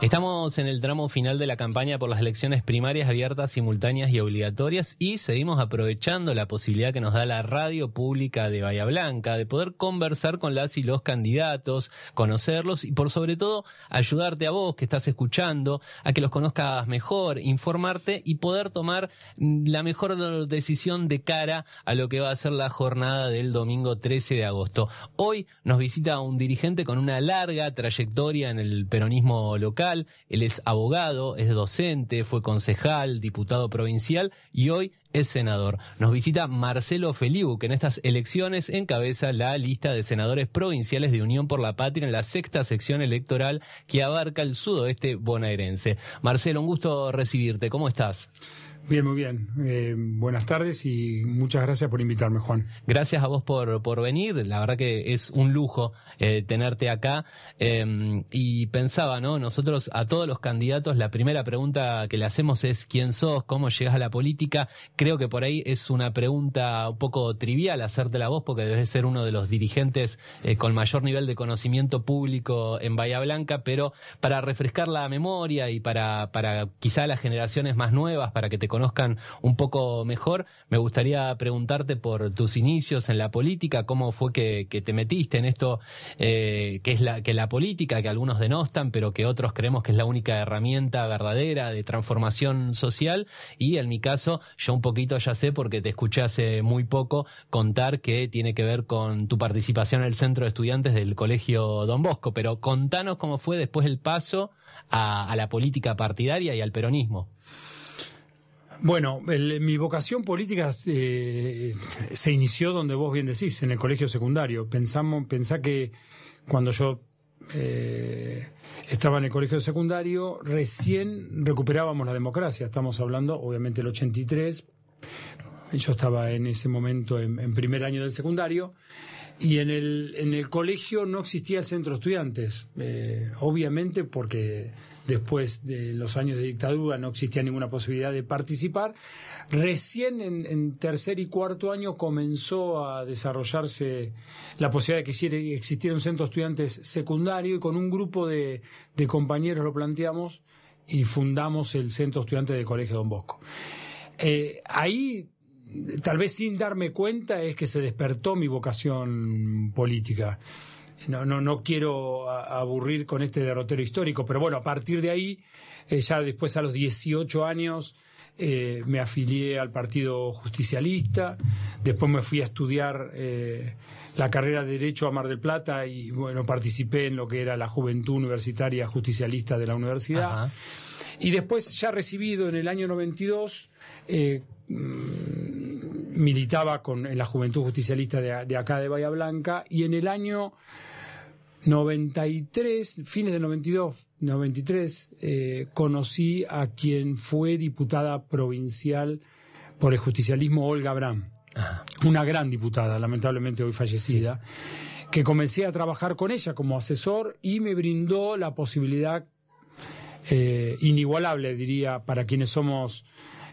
Estamos en el tramo final de la campaña por las elecciones primarias abiertas, simultáneas y obligatorias y seguimos aprovechando la posibilidad que nos da la radio pública de Bahía Blanca de poder conversar con las y los candidatos, conocerlos y por sobre todo ayudarte a vos que estás escuchando a que los conozcas mejor, informarte y poder tomar la mejor decisión de cara a lo que va a ser la jornada del domingo 13 de agosto. Hoy nos visita un dirigente con una larga trayectoria en el peronismo local. Él es abogado, es docente, fue concejal, diputado provincial y hoy es senador. Nos visita Marcelo Feliu, que en estas elecciones encabeza la lista de senadores provinciales de Unión por la Patria en la 6ª sección electoral que abarca el sudoeste bonaerense. Marcelo, un gusto recibirte. ¿Cómo estás? Bien, muy bien. Buenas tardes y muchas gracias por invitarme, Juan. Gracias a vos por venir. La verdad que es un lujo tenerte acá. Y pensaba, ¿no? Nosotros a todos los candidatos la primera pregunta que le hacemos es ¿quién sos? ¿Cómo llegas a la política? Creo que por ahí es una pregunta un poco trivial hacértela vos porque debes ser uno de los dirigentes con mayor nivel de conocimiento público en Bahía Blanca, pero para refrescar la memoria y para quizá las generaciones más nuevas, para que te conozcan un poco mejor, me gustaría preguntarte por tus inicios en la política, cómo fue que te metiste en esto que es la política, que algunos denostan, pero que otros creemos que es la única herramienta verdadera de transformación social, y en mi caso, yo un poquito ya sé, porque te escuché hace muy poco contar que tiene que ver con tu participación en el centro de estudiantes del Colegio Don Bosco, pero contanos cómo fue después el paso a la política partidaria y al peronismo. Bueno, mi vocación política se inició donde vos bien decís, en el colegio secundario. Pensá que cuando yo estaba en el colegio secundario, recién recuperábamos la democracia. Estamos hablando, obviamente, del 83. Yo estaba en ese momento en primer año del secundario. Y en el colegio no existía el centro de estudiantes, obviamente porque después de los años de dictadura no existía ninguna posibilidad de participar. Recién en tercer y cuarto año comenzó a desarrollarse la posibilidad de que existiera un centro de estudiantes secundario y con un grupo de compañeros lo planteamos y fundamos el centro de estudiantes del Colegio Don Bosco. Ahí, tal vez sin darme cuenta, es que se despertó mi vocación política. No quiero aburrir con este derrotero histórico, pero bueno, a partir de ahí, ya después a los 18 años, me afilié al Partido Justicialista, después me fui a estudiar la carrera de Derecho a Mar del Plata y bueno, participé en lo que era la Juventud Universitaria Justicialista de la universidad. Ajá. Y después, ya recibido en el año 92, militaba en la Juventud Justicialista de acá de Bahía Blanca, y en el año 93, fines del 92, 93, conocí a quien fue diputada provincial por el justicialismo, Olga Abraham. Ajá. Una gran diputada, lamentablemente hoy fallecida, sí, que comencé a trabajar con ella como asesor y me brindó la posibilidad inigualable, diría, para quienes somos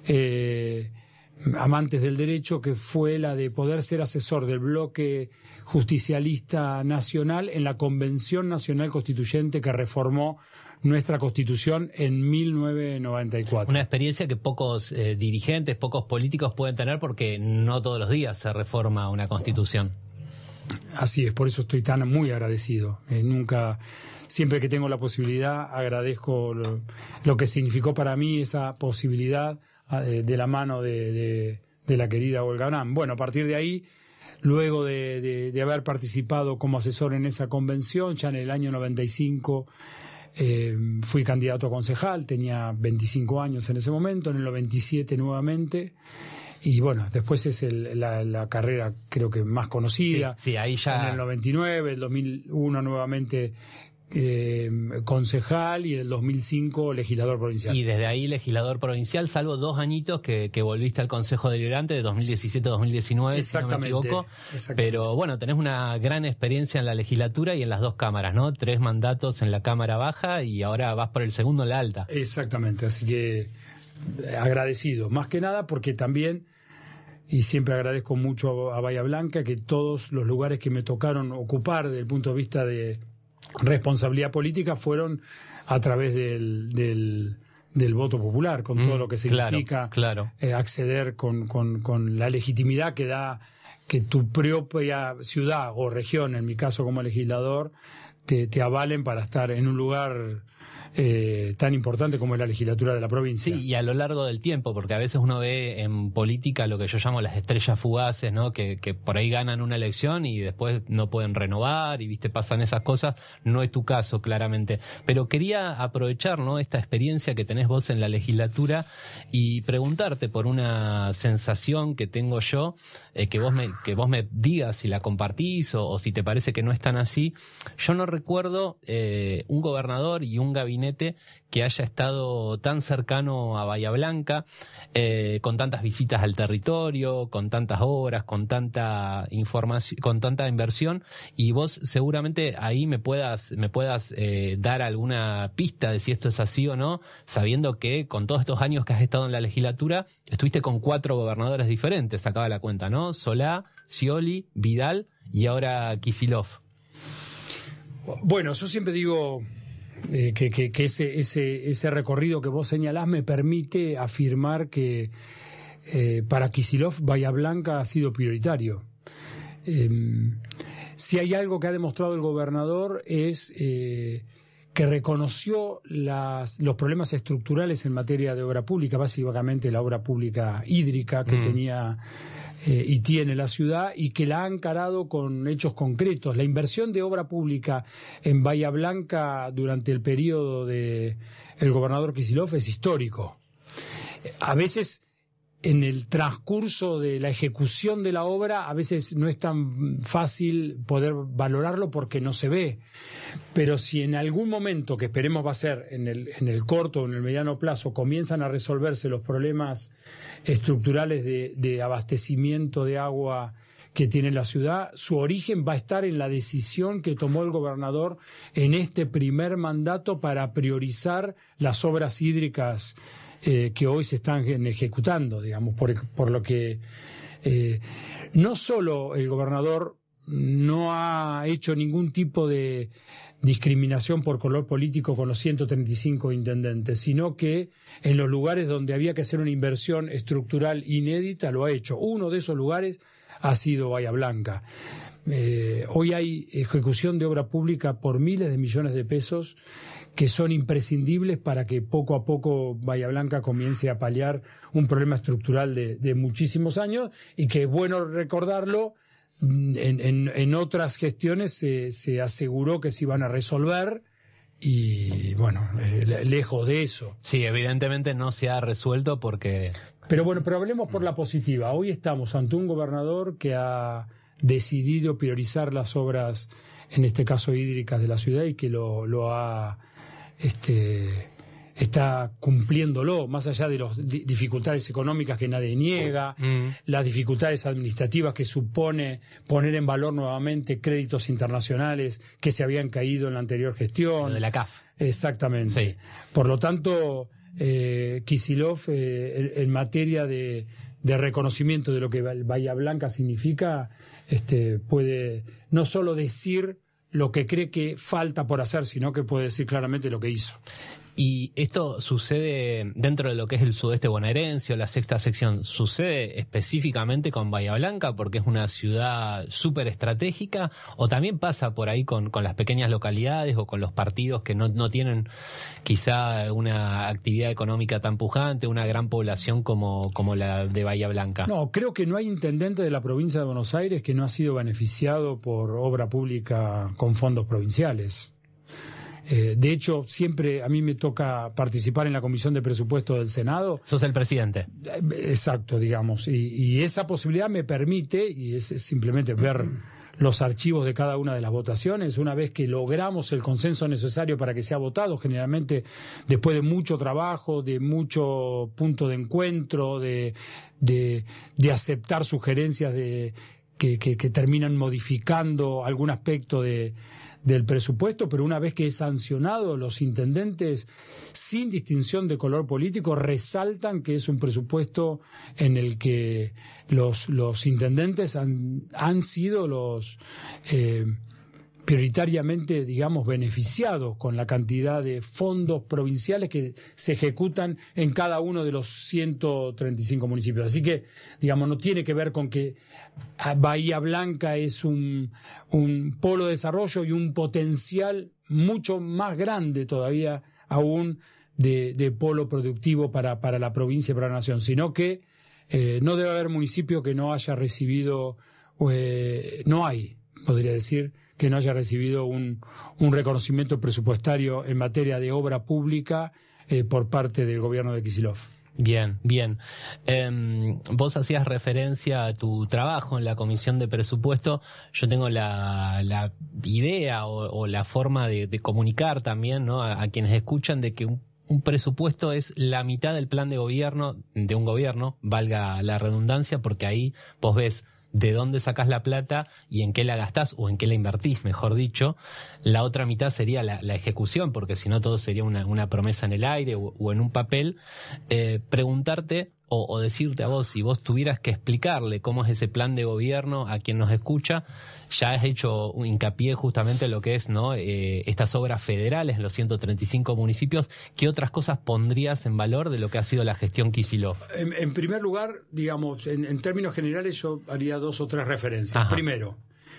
amantes del derecho, que fue la de poder ser asesor del bloque justicialista nacional en la Convención Nacional Constituyente que reformó nuestra Constitución en 1994. Una experiencia que pocos dirigentes, pocos políticos pueden tener porque no todos los días se reforma una Constitución. Así es, por eso estoy muy agradecido. Siempre que tengo la posibilidad, agradezco lo que significó para mí esa posibilidad de la mano de la querida Olga Abraham. Bueno, a partir de ahí, luego de haber participado como asesor en esa convención, ya en el año 95 fui candidato a concejal, tenía 25 años en ese momento, en el 97 nuevamente. Y bueno, después es la carrera creo que más conocida. Sí, ahí ya. En el 99, el 2001 nuevamente concejal y en el 2005 legislador provincial. Y desde ahí legislador provincial, salvo 2 añitos que volviste al Consejo Deliberante de 2017-2019, si no me equivoco. Pero bueno, tenés una gran experiencia en la legislatura y en las 2 cámaras, ¿no? 3 mandatos en la Cámara Baja y ahora vas por el segundo en la Alta. Exactamente, así que agradecido, más que nada porque también, y siempre agradezco mucho a Bahía Blanca, que todos los lugares que me tocaron ocupar desde el punto de vista de responsabilidad política fueron a través del voto popular, con todo lo que significa acceder con la legitimidad que da que tu propia ciudad o región, en mi caso como legislador, te avalen para estar en un lugar tan importante como es la legislatura de la provincia. Sí, y a lo largo del tiempo, porque a veces uno ve en política lo que yo llamo las estrellas fugaces, ¿no? Que por ahí ganan una elección y después no pueden renovar y pasan esas cosas. No es tu caso, claramente. Pero quería aprovechar, ¿no?, esta experiencia que tenés vos en la legislatura y preguntarte por una sensación que tengo yo, que vos me digas si la compartís o si te parece que no es tan así. Yo no recuerdo un gobernador y un gabinete que haya estado tan cercano a Bahía Blanca, con tantas visitas al territorio, con tantas obras, con tanta información, con tanta inversión, y vos seguramente ahí me puedas dar alguna pista de si esto es así o no, sabiendo que con todos estos años que has estado en la legislatura, estuviste con 4 gobernadores diferentes, sacaba la cuenta, ¿no? Solá, Scioli, Vidal y ahora Kicillof. Bueno, yo siempre digo que ese recorrido que vos señalás me permite afirmar que para Kicillof Bahía Blanca ha sido prioritario. Si hay algo que ha demostrado el gobernador es que reconoció los problemas estructurales en materia de obra pública, básicamente la obra pública hídrica que tenía y tiene la ciudad, y que la ha encarado con hechos concretos. La inversión de obra pública en Bahía Blanca durante el periodo del gobernador Kicillof es histórico. A veces, en el transcurso de la ejecución de la obra, a veces no es tan fácil poder valorarlo porque no se ve. Pero si en algún momento, que esperemos va a ser en el corto o en el mediano plazo, comienzan a resolverse los problemas estructurales de abastecimiento de agua que tiene la ciudad, su origen va a estar en la decisión que tomó el gobernador en este primer mandato para priorizar las obras hídricas que hoy se están ejecutando, digamos, por lo que no solo el gobernador no ha hecho ningún tipo de discriminación por color político con los 135 intendentes, sino que en los lugares donde había que hacer una inversión estructural inédita lo ha hecho. Uno de esos lugares ha sido Bahía Blanca. Hoy hay ejecución de obra pública por miles de millones de pesos que son imprescindibles para que poco a poco Bahía Blanca comience a paliar un problema estructural de muchísimos años, y que es bueno recordarlo. En otras gestiones se aseguró que se iban a resolver y, bueno, lejos de eso. Sí, evidentemente no se ha resuelto porque... Pero hablemos por la positiva. Hoy estamos ante un gobernador que ha decidido priorizar las obras, en este caso hídricas, de la ciudad, y que lo ha... está cumpliéndolo, más allá de las dificultades económicas que nadie niega, las dificultades administrativas que supone poner en valor nuevamente créditos internacionales que se habían caído en la anterior gestión. Lo de la CAF. Exactamente. Sí. Por lo tanto, Kicillof, en materia de reconocimiento de lo que Bahía Blanca significa, puede no solo decir lo que cree que falta por hacer, sino que puede decir claramente lo que hizo. Y esto sucede dentro de lo que es el sudeste bonaerense o la sexta sección. ¿Sucede específicamente con Bahía Blanca porque es una ciudad súper estratégica? ¿O también pasa por ahí con las pequeñas localidades o con los partidos que no tienen quizá una actividad económica tan pujante, una gran población como la de Bahía Blanca? No, creo que no hay intendente de la provincia de Buenos Aires que no ha sido beneficiado por obra pública con fondos provinciales. De hecho, siempre a mí me toca participar en la Comisión de Presupuesto del Senado. Sos el presidente. Exacto, digamos. Y esa posibilidad me permite, y es simplemente ver los archivos de cada una de las votaciones, una vez que logramos el consenso necesario para que sea votado, generalmente después de mucho trabajo, de mucho punto de encuentro, de aceptar sugerencias que terminan modificando algún aspecto del presupuesto, pero una vez que es sancionado, los intendentes, sin distinción de color político, resaltan que es un presupuesto en el que los intendentes han sido los prioritariamente, digamos, beneficiados con la cantidad de fondos provinciales que se ejecutan en cada uno de los 135 municipios. Así que, digamos, no tiene que ver con que Bahía Blanca es un polo de desarrollo y un potencial mucho más grande todavía aún de polo productivo para la provincia y para la nación, sino que no debe haber municipio que no haya recibido, no hay, podría decir, que no haya recibido un reconocimiento presupuestario en materia de obra pública por parte del gobierno de Kicillof. Bien, bien. Vos hacías referencia a tu trabajo en la Comisión de Presupuesto. Yo tengo la idea o la forma de comunicar también, ¿no?, a quienes escuchan, de que un presupuesto es la mitad del plan de gobierno de un gobierno, valga la redundancia, porque ahí vos ves de dónde sacás la plata y en qué la gastás o en qué la invertís, mejor dicho. La otra mitad sería la ejecución, porque si no todo sería una promesa en el aire o en un papel. Preguntarte o decirte a vos, si vos tuvieras que explicarle cómo es ese plan de gobierno a quien nos escucha, ya has hecho un hincapié justamente en lo que es, ¿no?, estas obras federales en los 135 municipios. ¿Qué otras cosas pondrías en valor de lo que ha sido la gestión Kicillof? En primer lugar, digamos, en términos generales yo haría 2 o 3 referencias. Ajá. Primero,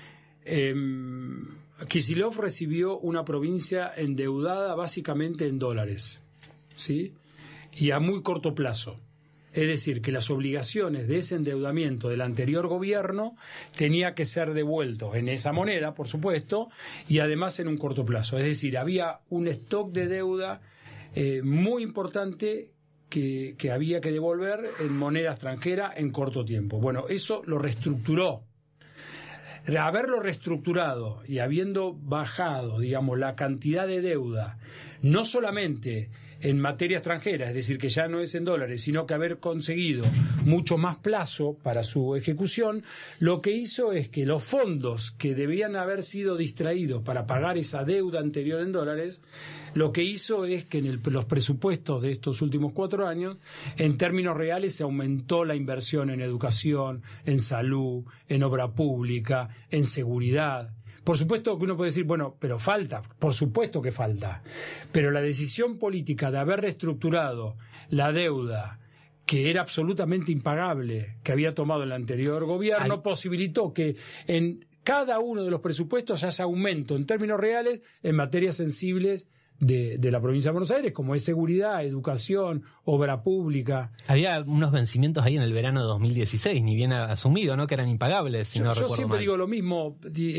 Kicillof recibió una provincia endeudada básicamente en dólares, ¿sí?, y a muy corto plazo. Es decir, que las obligaciones de ese endeudamiento del anterior gobierno tenía que ser devueltos en esa moneda, por supuesto, y además en un corto plazo. Es decir, había un stock de deuda muy importante que había que devolver en moneda extranjera en corto tiempo. Bueno, eso lo reestructuró. Haberlo reestructurado y habiendo bajado, digamos, la cantidad de deuda, no solamente en materia extranjera, es decir, que ya no es en dólares, sino que haber conseguido mucho más plazo para su ejecución, lo que hizo es que los fondos que debían haber sido distraídos para pagar esa deuda anterior en dólares, lo que hizo es que en los presupuestos de estos últimos 4 años, en términos reales, se aumentó la inversión en educación, en salud, en obra pública, en seguridad. Por supuesto que uno puede decir, bueno, pero falta, por supuesto que falta, pero la decisión política de haber reestructurado la deuda, que era absolutamente impagable, que había tomado el anterior gobierno, posibilitó que en cada uno de los presupuestos haya aumento en términos reales en materias sensibles de la provincia de Buenos Aires, como es seguridad, educación, obra pública. Había unos vencimientos ahí en el verano de 2016, ni bien asumido, ¿no?, que eran impagables, si no recuerdo mal. Yo siempre digo lo mismo,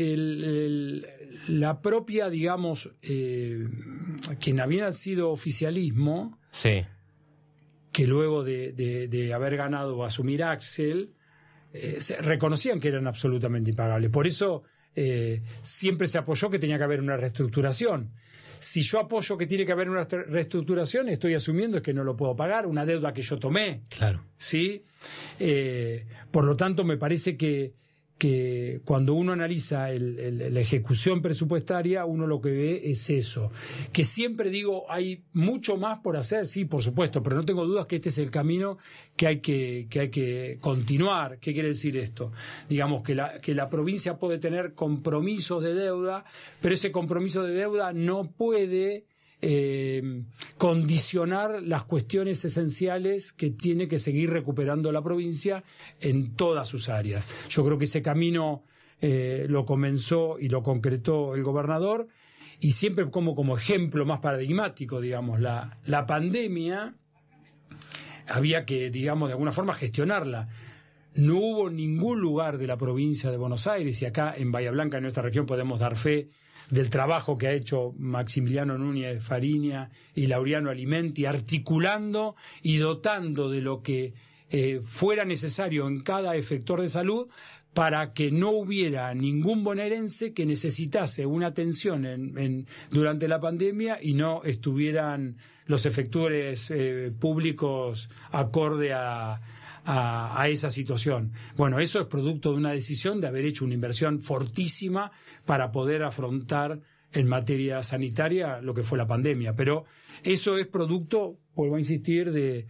la propia, digamos, quien había sido oficialismo, sí, que luego de haber ganado o asumir Axel, reconocían que eran absolutamente impagables. Por eso siempre se apoyó que tenía que haber una reestructuración. Si yo apoyo que tiene que haber una reestructuración, estoy asumiendo es que no lo puedo pagar, una deuda que yo tomé. Claro. ¿Sí? Por lo tanto, me parece que cuando uno analiza la ejecución presupuestaria, uno lo que ve es eso. Que siempre digo, hay mucho más por hacer, sí, por supuesto, pero no tengo dudas que este es el camino que hay que continuar. ¿Qué quiere decir esto? Digamos que la provincia puede tener compromisos de deuda, pero ese compromiso de deuda no puede condicionar las cuestiones esenciales que tiene que seguir recuperando la provincia en todas sus áreas. Yo creo que ese camino lo comenzó y lo concretó el gobernador, y siempre como ejemplo más paradigmático, digamos, la pandemia había que, digamos, de alguna forma gestionarla. No hubo ningún lugar de la provincia de Buenos Aires, y acá en Bahía Blanca, en nuestra región, podemos dar fe del trabajo que ha hecho Maximiliano Núñez Fariña y Laureano Alimenti, articulando y dotando de lo que fuera necesario en cada efector de salud para que no hubiera ningún bonaerense que necesitase una atención durante la pandemia y no estuvieran los efectores públicos acorde a esa situación. Bueno, eso es producto de una decisión de haber hecho una inversión fortísima para poder afrontar en materia sanitaria lo que fue la pandemia. Pero eso es producto, vuelvo a insistir, de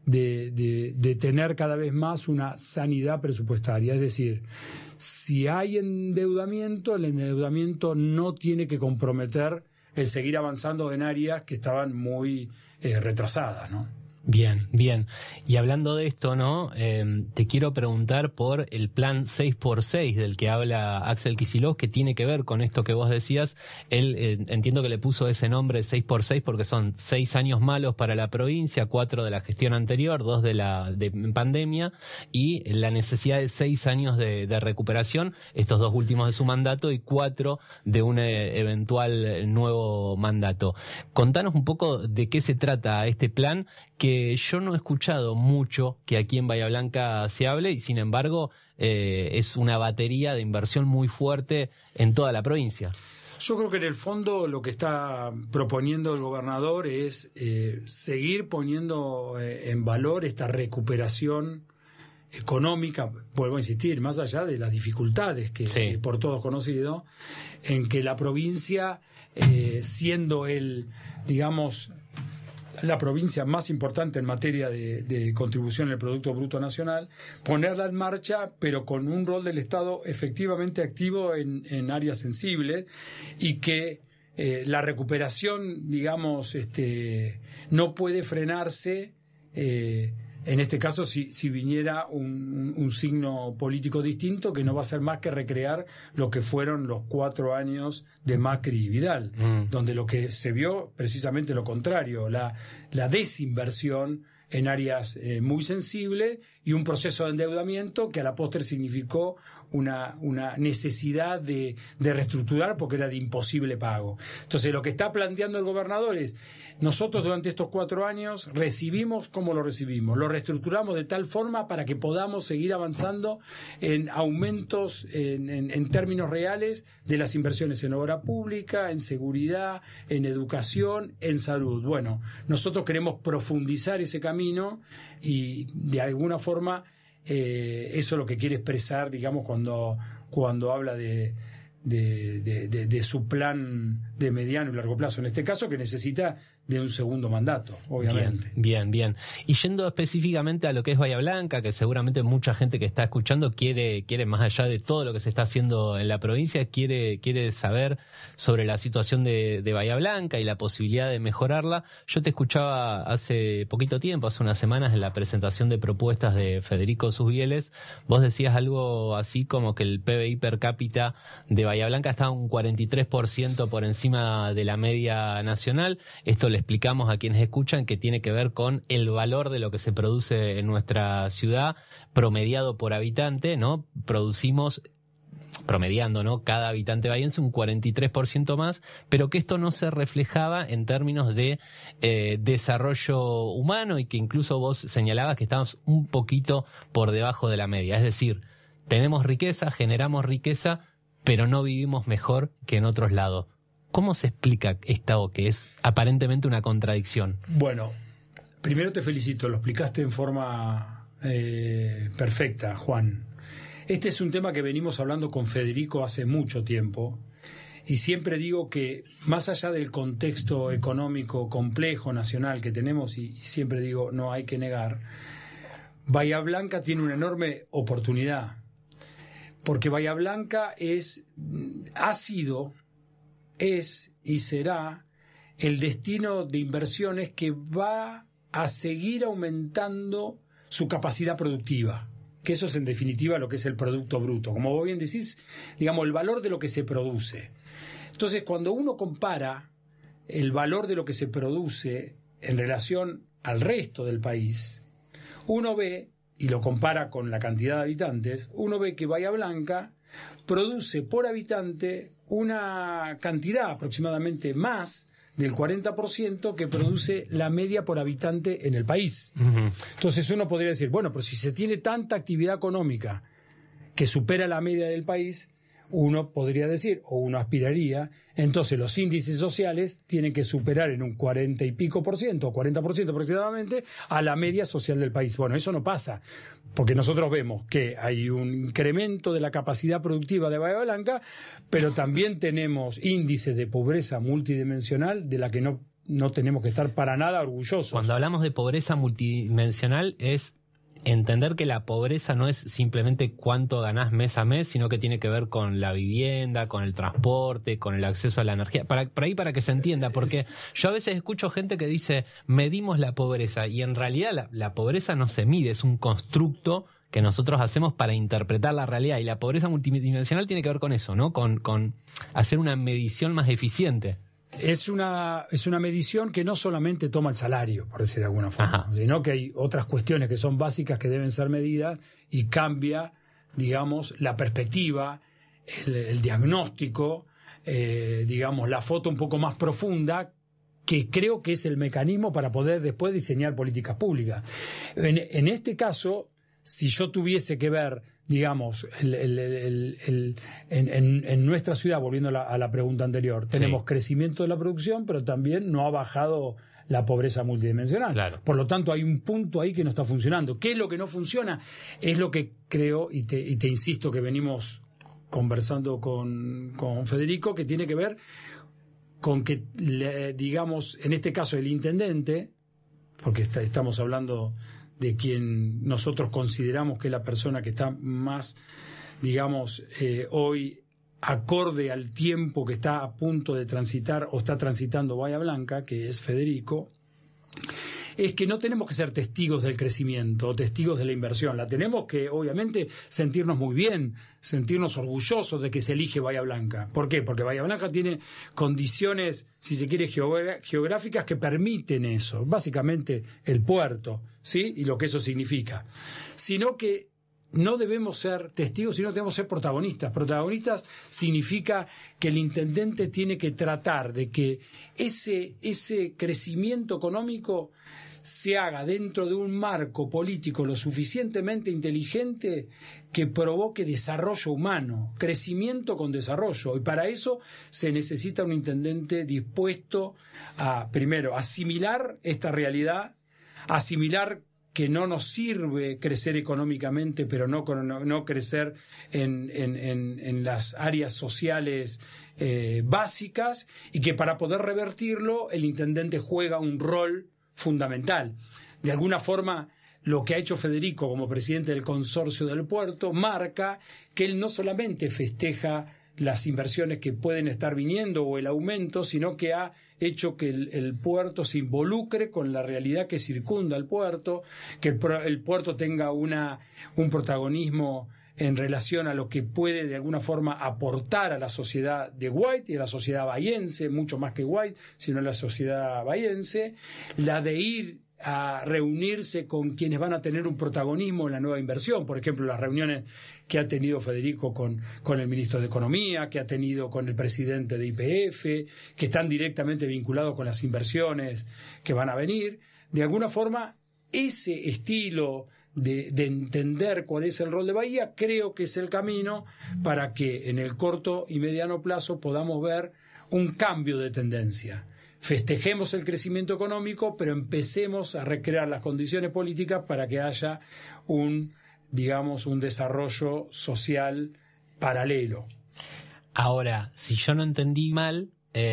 de tener cada vez más una sanidad presupuestaria. Es decir, si hay endeudamiento, el endeudamiento no tiene que comprometer el seguir avanzando en áreas que estaban muy retrasadas, ¿no? Bien, bien. Y hablando de esto, ¿no? Te quiero preguntar por el plan 6x6 del que habla Axel Kicillof, que tiene que ver con esto que vos decías. Él entiendo que le puso ese nombre 6x6 porque son 6 años malos para la provincia, 4 de la gestión anterior, 2 de pandemia y la necesidad de 6 años de recuperación, estos 2 últimos de su mandato y 4 de un eventual nuevo mandato. Contanos un poco de qué se trata este plan, que yo no he escuchado mucho que aquí en Bahía Blanca se hable y sin embargo es una batería de inversión muy fuerte en toda la provincia. Yo creo que en el fondo lo que está proponiendo el gobernador es seguir poniendo en valor esta recuperación económica, vuelvo a insistir, más allá de las dificultades que por todos conocido, en que la provincia, siendo digamos, la provincia más importante en materia de contribución al Producto Bruto Nacional, ponerla en marcha, pero con un rol del Estado efectivamente activo en áreas sensibles y que la recuperación, digamos, no puede frenarse. En este caso, si viniera un signo político distinto, que no va a ser más que recrear lo que fueron los 4 años de Macri y Vidal, donde lo que se vio precisamente lo contrario, la desinversión en áreas muy sensibles y un proceso de endeudamiento que a la postre significó una necesidad de reestructurar porque era de imposible pago. Entonces, lo que está planteando el gobernador es: nosotros durante estos 4 años recibimos como lo recibimos, lo reestructuramos de tal forma para que podamos seguir avanzando en aumentos en términos reales de las inversiones en obra pública, en seguridad, en educación, en salud. Bueno, nosotros queremos profundizar ese camino y de alguna forma eso es lo que quiere expresar, digamos, cuando habla de su plan de mediano y largo plazo, en este caso, que necesita de un segundo mandato, obviamente. Bien. Y yendo específicamente a lo que es Bahía Blanca, que seguramente mucha gente que está escuchando quiere más allá de todo lo que se está haciendo en la provincia, quiere saber sobre la situación de Bahía Blanca y la posibilidad de mejorarla. Yo te escuchaba hace poquito tiempo, hace unas semanas, en la presentación de propuestas de Federico Susbieles. Vos decías algo así como que el PBI per cápita de Bahía Blanca está un 43% por encima de la media nacional. Esto le explicamos a quienes escuchan que tiene que ver con el valor de lo que se produce en nuestra ciudad, promediado por habitante, ¿no? Producimos, promediando, ¿no?, cada habitante bahiense un 43% más, pero que esto no se reflejaba en términos de desarrollo humano y que incluso vos señalabas que estamos un poquito por debajo de la media. Es decir, tenemos riqueza, generamos riqueza, pero no vivimos mejor que en otros lados. ¿Cómo se explica esto que es aparentemente una contradicción? Bueno, primero te felicito, lo explicaste en forma perfecta, Juan. Este es un tema que venimos hablando con Federico hace mucho tiempo y siempre digo que más allá del contexto económico complejo nacional que tenemos, y siempre digo no hay que negar, Bahía Blanca tiene una enorme oportunidad, porque Bahía Blanca ha sido, es y será el destino de inversiones que va a seguir aumentando su capacidad productiva, que eso es en definitiva lo que es el Producto Bruto, como vos bien decís, digamos, el valor de lo que se produce. Entonces, cuando uno compara el valor de lo que se produce en relación al resto del país, uno ve, y lo compara con la cantidad de habitantes, uno ve que Bahía Blanca produce por habitante una cantidad aproximadamente más del 40% que produce la media por habitante en el país. Uh-huh. Entonces uno podría decir, bueno, pero si se tiene tanta actividad económica que supera la media del país, uno podría decir, o uno aspiraría, entonces los índices sociales tienen que superar en un 40 y pico por ciento, o 40% aproximadamente, a la media social del país. Bueno, eso no pasa, porque nosotros vemos que hay un incremento de la capacidad productiva de Bahía Blanca, pero también tenemos índices de pobreza multidimensional de la que no no tenemos que estar para nada orgullosos. Cuando hablamos de pobreza multidimensional es entender que la pobreza no es simplemente cuánto ganás mes a mes, sino que tiene que ver con la vivienda, con el transporte, con el acceso a la energía. Para que se entienda, porque yo a veces escucho gente que dice, medimos la pobreza, y en realidad la pobreza no se mide, es un constructo que nosotros hacemos para interpretar la realidad, y la pobreza multidimensional tiene que ver con eso, ¿no? Con hacer una medición más eficiente. Es una medición que no solamente toma el salario, por decir de alguna forma, sino que hay otras cuestiones que son básicas que deben ser medidas y cambia, digamos, la perspectiva, el diagnóstico, digamos, la foto un poco más profunda, que creo que es el mecanismo para poder después diseñar políticas públicas. En este caso, si yo tuviese que ver, digamos, en nuestra ciudad, volviendo a la pregunta anterior, tenemos crecimiento de la producción, pero también no ha bajado la pobreza multidimensional. Claro. Por lo tanto, hay un punto ahí que no está funcionando. ¿Qué es lo que no funciona? Es lo que creo, y te insisto que venimos conversando con Federico, que tiene que ver con que, digamos, en este caso el intendente, porque estamos hablando de quien nosotros consideramos que es la persona que está más, digamos, hoy acorde al tiempo que está a punto de transitar o está transitando Bahía Blanca, que es Federico, es que no tenemos que ser testigos del crecimiento o testigos de la inversión. La tenemos que, obviamente, sentirnos muy bien, sentirnos orgullosos de que se elige Bahía Blanca. ¿Por qué? Porque Bahía Blanca tiene condiciones, si se quiere, geográficas que permiten eso. Básicamente el puerto, ¿sí? Y lo que eso significa. Sino que no debemos ser testigos, sino debemos ser protagonistas. Protagonistas significa que el intendente tiene que tratar de que ese crecimiento económico se haga dentro de un marco político lo suficientemente inteligente que provoque desarrollo humano, crecimiento con desarrollo. Y para eso se necesita un intendente dispuesto a, primero, asimilar esta realidad, asimilar que no nos sirve crecer económicamente, pero no crecer en las áreas sociales básicas, y que para poder revertirlo el intendente juega un rol fundamental. De alguna forma, lo que ha hecho Federico como presidente del consorcio del puerto marca que él no solamente festeja las inversiones que pueden estar viniendo o el aumento, sino que ha hecho que el puerto se involucre con la realidad que circunda al puerto, que el puerto tenga un protagonismo en relación a lo que puede de alguna forma aportar a la sociedad de White y a la sociedad bahiense, mucho más que White, sino a la sociedad bahiense, la de ir a reunirse con quienes van a tener un protagonismo en la nueva inversión, por ejemplo, las reuniones que ha tenido Federico con el ministro de Economía, que ha tenido con el presidente de YPF, que están directamente vinculados con las inversiones que van a venir. De alguna forma, ese estilo de entender cuál es el rol de Bahía, creo que es el camino para que en el corto y mediano plazo podamos ver un cambio de tendencia. Festejemos el crecimiento económico, pero empecemos a recrear las condiciones políticas para que haya un desarrollo social paralelo. Ahora, si yo no entendí mal,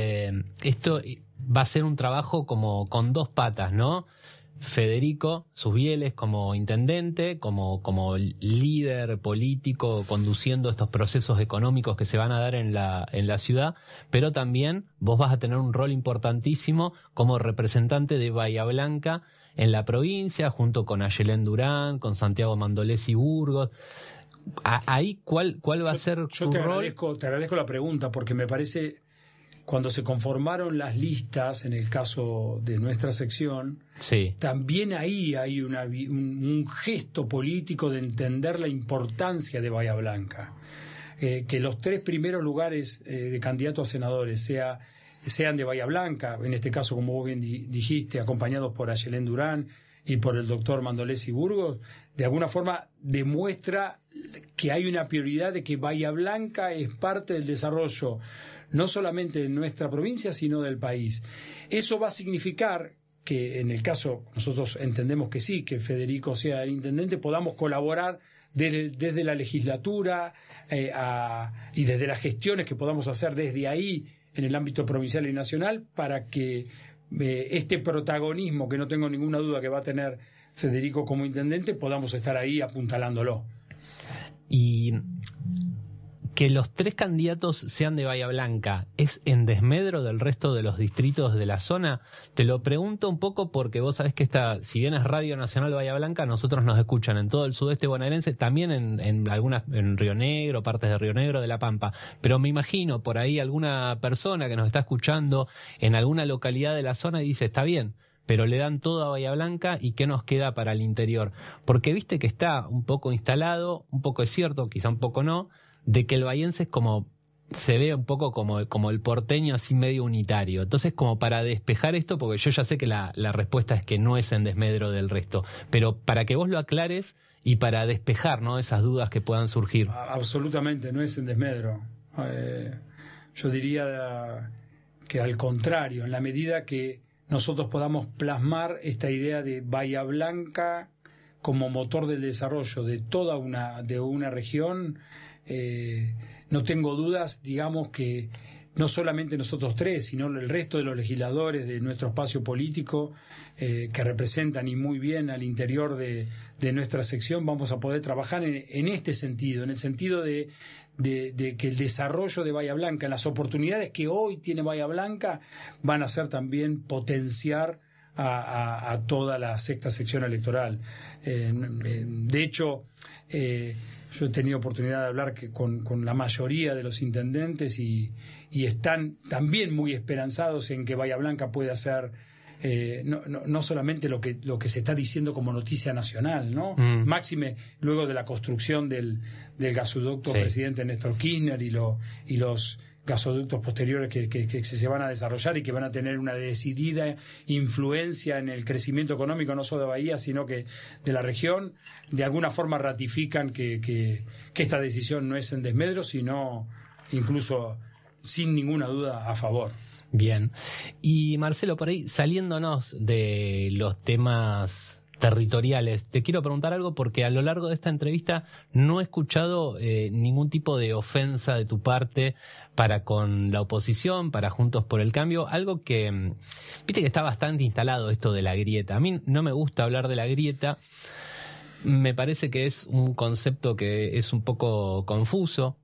esto va a ser un trabajo como con dos patas, ¿no? Federico Susbieles como intendente, como líder político conduciendo estos procesos económicos que se van a dar en la ciudad, pero también vos vas a tener un rol importantísimo como representante de Bahía Blanca en la provincia, junto con Ayelén Durán, con Santiago Mandolesi Burgos. Ahí, ¿cuál va a ser tu rol? Te agradezco la pregunta, porque me parece, cuando se conformaron las listas, en el caso de nuestra sección, sí, también ahí hay un gesto político de entender la importancia de Bahía Blanca. Que los 3 primeros lugares de candidatos a senadores sean de Bahía Blanca, en este caso, como vos bien dijiste, acompañados por Ayelén Durán y por el doctor Mandolesi Burgos, de alguna forma demuestra que hay una prioridad de que Bahía Blanca es parte del desarrollo no solamente de nuestra provincia, sino del país. Eso va a significar que, en el caso, nosotros entendemos que sí, que Federico sea el intendente, podamos colaborar desde la legislatura y desde las gestiones que podamos hacer desde ahí en el ámbito provincial y nacional para que este protagonismo que no tengo ninguna duda que va a tener Federico como intendente, podamos estar ahí apuntalándolo. Y que los 3 candidatos sean de Bahía Blanca, ¿es en desmedro del resto de los distritos de la zona? Te lo pregunto un poco porque vos sabés que si bien es Radio Nacional de Bahía Blanca, nosotros nos escuchan en todo el sudeste bonaerense, también en Río Negro, partes de Río Negro, de La Pampa. Pero me imagino por ahí alguna persona que nos está escuchando en alguna localidad de la zona y dice, está bien, pero le dan todo a Bahía Blanca y ¿qué nos queda para el interior? Porque viste que está un poco instalado, un poco es cierto, quizá un poco no, de que el bahiense es como, se ve un poco como el porteño así medio unitario. Entonces, como para despejar esto, porque yo ya sé que la respuesta es que no es en desmedro del resto, pero para que vos lo aclares y para despejar, ¿no?, esas dudas que puedan surgir. Absolutamente, no es en desmedro. Yo diría que al contrario, en la medida que nosotros podamos plasmar esta idea de Bahía Blanca como motor del desarrollo de toda una región, no tengo dudas, digamos, que no solamente nosotros 3, sino el resto de los legisladores de nuestro espacio político, que representan y muy bien al interior de nuestra sección, vamos a poder trabajar en este sentido, en el sentido de que el desarrollo de Bahía Blanca, las oportunidades que hoy tiene Bahía Blanca, van a ser también potenciar a toda la sexta sección electoral. De hecho, yo he tenido oportunidad de hablar con la mayoría de los intendentes y están también muy esperanzados en que Bahía Blanca pueda ser no solamente lo que se está diciendo como noticia nacional, ¿no? Máxime luego de la construcción del gasoducto presidente Néstor Kirchner y los gasoductos posteriores que se van a desarrollar y que van a tener una decidida influencia en el crecimiento económico no solo de Bahía, sino que de la región, de alguna forma ratifican que esta decisión no es en desmedro, sino incluso sin ninguna duda a favor. Bien. Y Marcelo, por ahí, saliéndonos de los temas territoriales, te quiero preguntar algo porque a lo largo de esta entrevista no he escuchado ningún tipo de ofensa de tu parte para con la oposición, para Juntos por el Cambio, algo que, viste que está bastante instalado esto de la grieta. A mí no me gusta hablar de la grieta, me parece que es un concepto que es un poco confuso.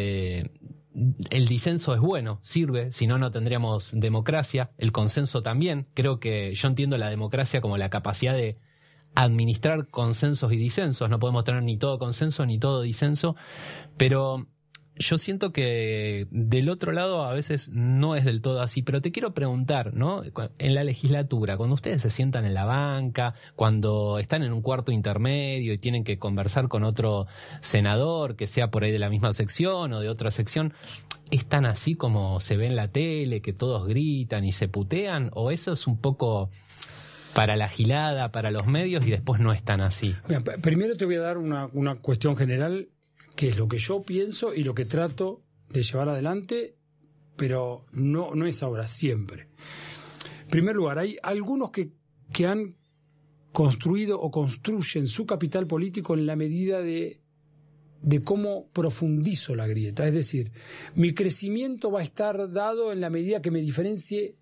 El disenso es bueno, sirve, si no, no tendríamos democracia. El consenso también. Creo que yo entiendo la democracia como la capacidad de administrar consensos y disensos. No podemos tener ni todo consenso ni todo disenso, pero yo siento que del otro lado a veces no es del todo así. Pero te quiero preguntar, ¿no? En la legislatura, cuando ustedes se sientan en la banca, cuando están en un cuarto intermedio y tienen que conversar con otro senador que sea por ahí de la misma sección o de otra sección, ¿es tan así como se ve en la tele, que todos gritan y se putean? ¿O eso es un poco para la gilada, para los medios, y después no es tan así? Bien, primero te voy a dar una cuestión general, que es lo que yo pienso y lo que trato de llevar adelante, pero no es ahora, siempre. En primer lugar, hay algunos que han construido o construyen su capital político en la medida de cómo profundizo la grieta. Es decir, mi crecimiento va a estar dado en la medida que me diferencie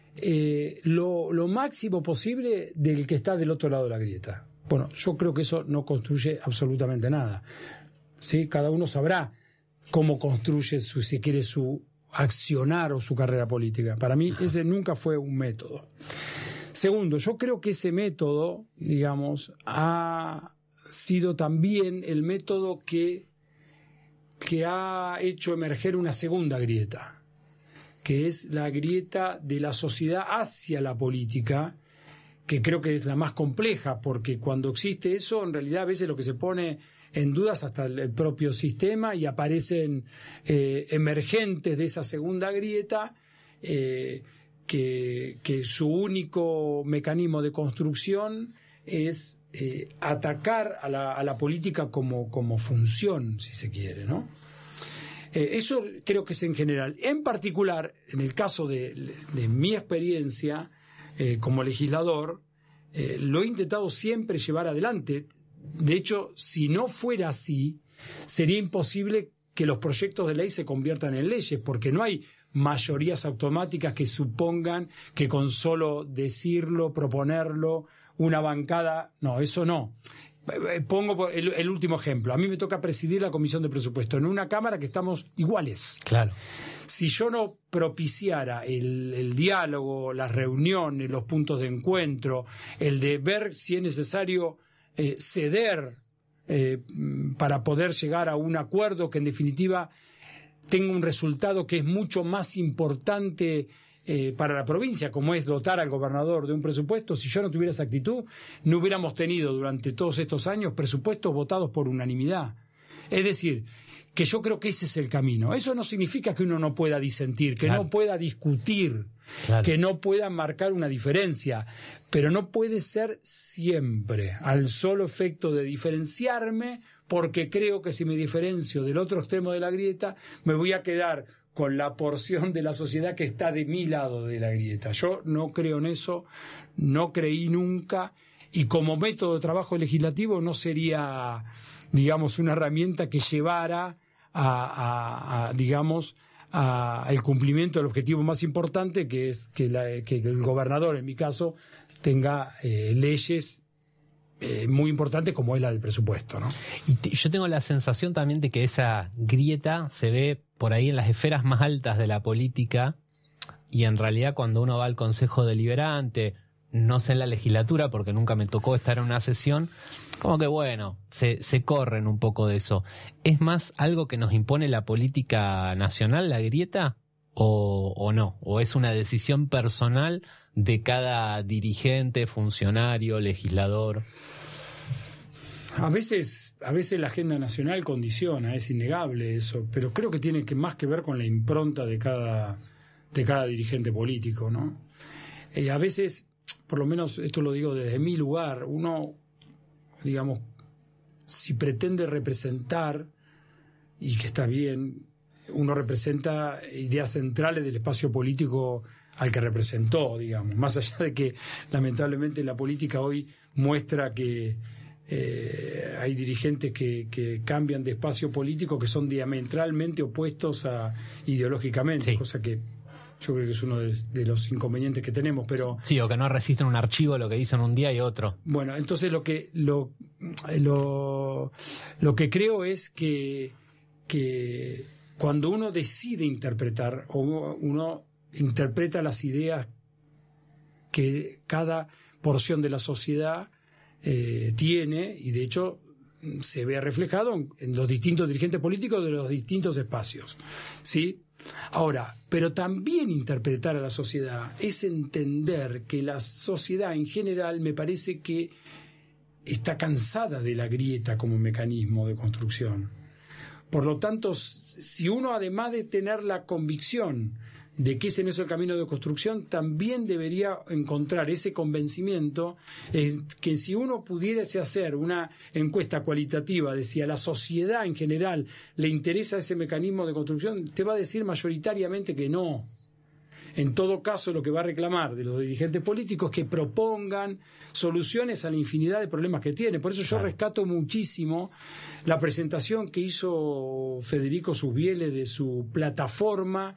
lo máximo posible del que está del otro lado de la grieta. Bueno, yo creo que eso no construye absolutamente nada. ¿Sí? Cada uno sabrá cómo construye si quiere su accionar o su carrera política. Para mí ese nunca fue un método. Segundo, yo creo que ese método, digamos, ha sido también el método que ha hecho emerger una segunda grieta, que es la grieta de la sociedad hacia la política, que creo que es la más compleja, porque cuando existe eso, en realidad a veces lo que se pone en dudas hasta el propio sistema, y aparecen emergentes de esa segunda grieta que su único mecanismo de construcción es atacar a la política como función, si se quiere, ¿no? Eso creo que es en general. En particular, en el caso de mi experiencia como legislador, lo he intentado siempre llevar adelante. De hecho, si no fuera así, sería imposible que los proyectos de ley se conviertan en leyes, porque no hay mayorías automáticas que supongan que con solo decirlo, proponerlo, una bancada, no, eso no. Pongo el último ejemplo. A mí me toca presidir la Comisión de Presupuesto en una Cámara que estamos iguales. Claro. Si yo no propiciara el diálogo, las reuniones, los puntos de encuentro, el de ver si es necesario ceder para poder llegar a un acuerdo que en definitiva tenga un resultado que es mucho más importante para la provincia, como es dotar al gobernador de un presupuesto. Si yo no tuviera esa actitud, no hubiéramos tenido durante todos estos años presupuestos votados por unanimidad. Es decir, que yo creo que ese es el camino. Eso no significa que uno no pueda disentir, que no pueda discutir, que no pueda marcar una diferencia, pero no puede ser siempre al solo efecto de diferenciarme, porque creo que si me diferencio del otro extremo de la grieta, me voy a quedar con la porción de la sociedad que está de mi lado de la grieta. Yo no creo en eso, no creí nunca, y como método de trabajo legislativo no sería, digamos, una herramienta que llevara digamos, el cumplimiento del objetivo más importante, que es que el gobernador, en mi caso, tenga leyes muy importantes como es la del presupuesto, ¿no? Y yo tengo la sensación también de que esa grieta se ve por ahí en las esferas más altas de la política, y en realidad cuando uno va al Consejo Deliberante, no sé en la legislatura porque nunca me tocó estar en una sesión, como que bueno, se corren un poco de eso. ¿Es más algo que nos impone la política nacional, la grieta, o no? ¿O es una decisión personal de cada dirigente, funcionario, legislador? A veces la agenda nacional condiciona, es innegable eso, pero creo que tiene más que ver con la impronta de cada dirigente político, ¿no? A veces, por lo menos esto lo digo desde mi lugar, uno, digamos, si pretende representar, y que está bien, uno representa ideas centrales del espacio político al que representó, digamos, más allá de que lamentablemente la política hoy muestra que hay dirigentes que cambian de espacio político que son diametralmente opuestos ideológicamente, sí. Cosa que yo creo que es uno de los inconvenientes que tenemos, pero... Sí, o que no resisten un archivo lo que dicen un día y otro. Bueno, entonces lo que creo es que cuando uno decide interpretar, o uno interpreta las ideas que cada porción de la sociedad tiene, y de hecho se ve reflejado en los distintos dirigentes políticos de los distintos espacios, ¿sí? Ahora, pero también interpretar a la sociedad es entender que la sociedad en general me parece que está cansada de la grieta como mecanismo de construcción. Por lo tanto, si uno, además de tener la convicción de que ese no es el camino de construcción, también debería encontrar ese convencimiento que si uno pudiese hacer una encuesta cualitativa de si a la sociedad en general le interesa ese mecanismo de construcción, te va a decir mayoritariamente que no. En todo caso, lo que va a reclamar de los dirigentes políticos es que propongan soluciones a la infinidad de problemas que tienen. Por eso yo rescato muchísimo la presentación que hizo Federico Susbiele de su plataforma,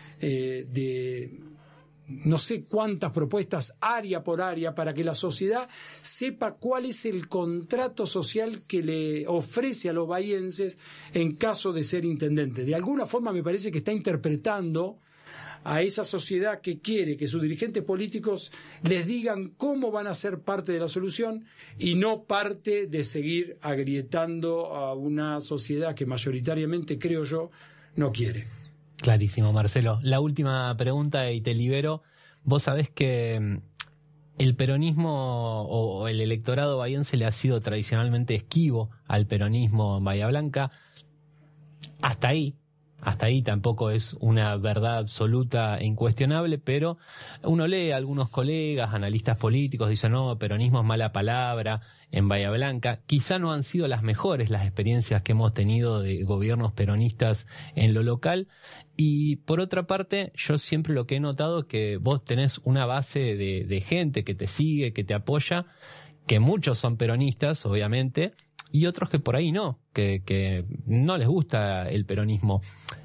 de no sé cuántas propuestas área por área para que la sociedad sepa cuál es el contrato social que le ofrece a los bahienses en caso de ser intendente. De alguna forma me parece que está interpretando a esa sociedad que quiere que sus dirigentes políticos les digan cómo van a ser parte de la solución y no parte de seguir agrietando a una sociedad que mayoritariamente, creo yo, no quiere. Clarísimo, Marcelo. La última pregunta y te libero. Vos sabés que el peronismo o el electorado bahiense le ha sido tradicionalmente esquivo al peronismo en Bahía Blanca. Hasta ahí tampoco es una verdad absoluta e incuestionable, pero uno lee a algunos colegas, analistas políticos, dicen no, peronismo es mala palabra en Bahía Blanca. Quizá no han sido las mejores las experiencias que hemos tenido de gobiernos peronistas en lo local. Y por otra parte, yo siempre lo que he notado es que vos tenés una base de gente que te sigue, que te apoya, que muchos son peronistas, obviamente, y otros que por ahí no, que no les gusta el peronismo.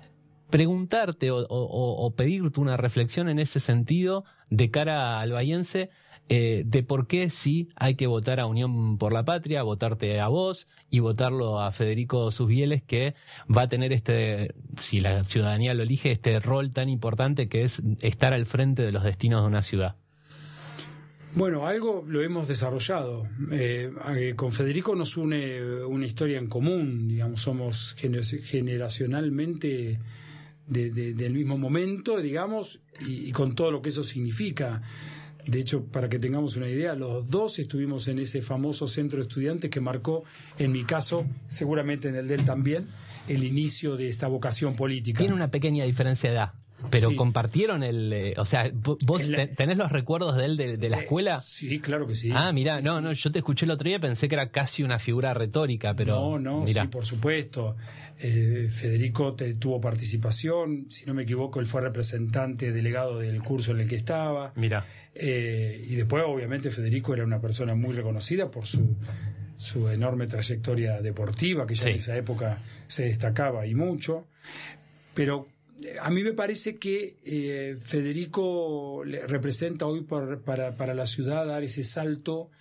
preguntarte o pedirte una reflexión en ese sentido de cara al bahiense, de por qué sí hay que votar a Unión por la Patria, votarte a vos y votarlo a Federico Susbieles, que va a tener si la ciudadanía lo elige, este rol tan importante que es estar al frente de los destinos de una ciudad. Bueno, algo lo hemos desarrollado. Con Federico nos une una historia en común, digamos, somos generacionalmente del mismo momento, digamos, y con todo lo que eso significa. De hecho, para que tengamos una idea, los dos estuvimos en ese famoso centro de estudiantes que marcó, en mi caso, seguramente en el de él también, el inicio de esta vocación política. Tiene una pequeña diferencia de edad, pero sí. Compartieron o sea, ¿vos tenés los recuerdos de él de la escuela? Sí, claro que sí. Ah, mirá, sí, no, sí. no, yo te escuché el otro día y pensé que era casi una figura retórica, pero... No, mirá. sí, por supuesto. Federico tuvo participación, si no me equivoco, él fue representante delegado del curso en el que estaba. Mirá. Y después, obviamente, Federico era una persona muy reconocida por su enorme trayectoria deportiva, que ya en esa época se destacaba y mucho. Pero a mí me parece que Federico representa hoy para la ciudad dar ese salto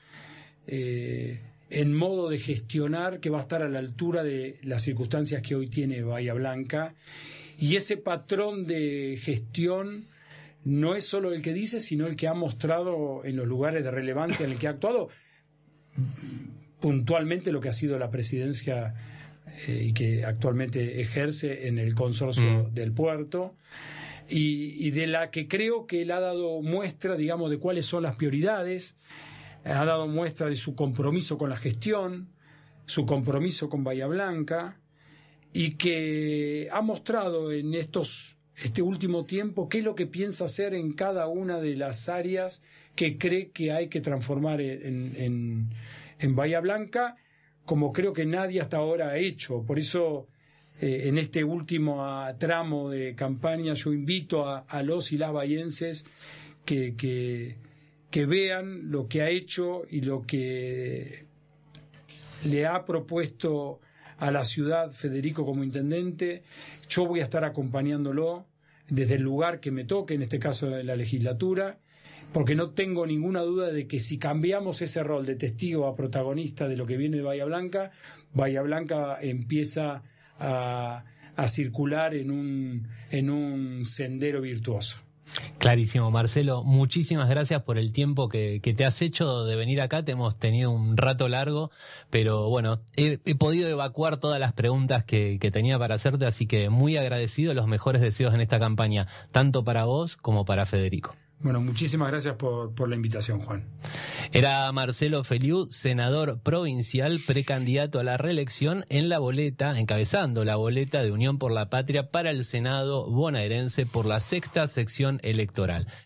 en modo de gestionar que va a estar a la altura de las circunstancias que hoy tiene Bahía Blanca. Y ese patrón de gestión no es solo el que dice, sino el que ha mostrado en los lugares de relevancia en el que ha actuado, puntualmente lo que ha sido la presidencia y que actualmente ejerce en el consorcio del puerto, y de la que creo que él ha dado muestra, digamos, de cuáles son las prioridades, ha dado muestra de su compromiso con la gestión, su compromiso con Bahía Blanca, y que ha mostrado en este último tiempo qué es lo que piensa hacer en cada una de las áreas que cree que hay que transformar en Bahía Blanca, como creo que nadie hasta ahora ha hecho. Por eso, en este último tramo de campaña, yo invito a los y las bahienses que vean lo que ha hecho y lo que le ha propuesto a la ciudad Federico como intendente. Yo voy a estar acompañándolo desde el lugar que me toque, en este caso de la legislatura, porque no tengo ninguna duda de que si cambiamos ese rol de testigo a protagonista de lo que viene de Bahía Blanca empieza a circular en un sendero virtuoso. Clarísimo, Marcelo, muchísimas gracias por el tiempo que te has hecho de venir acá. Te hemos tenido un rato largo, pero bueno, he podido evacuar todas las preguntas que tenía para hacerte, así que muy agradecido, los mejores deseos en esta campaña, tanto para vos como para Federico. Bueno, muchísimas gracias por la invitación, Juan. Era Marcelo Feliú, senador provincial, precandidato a la reelección encabezando la boleta de Unión por la Patria para el Senado bonaerense por la 6ª sección electoral.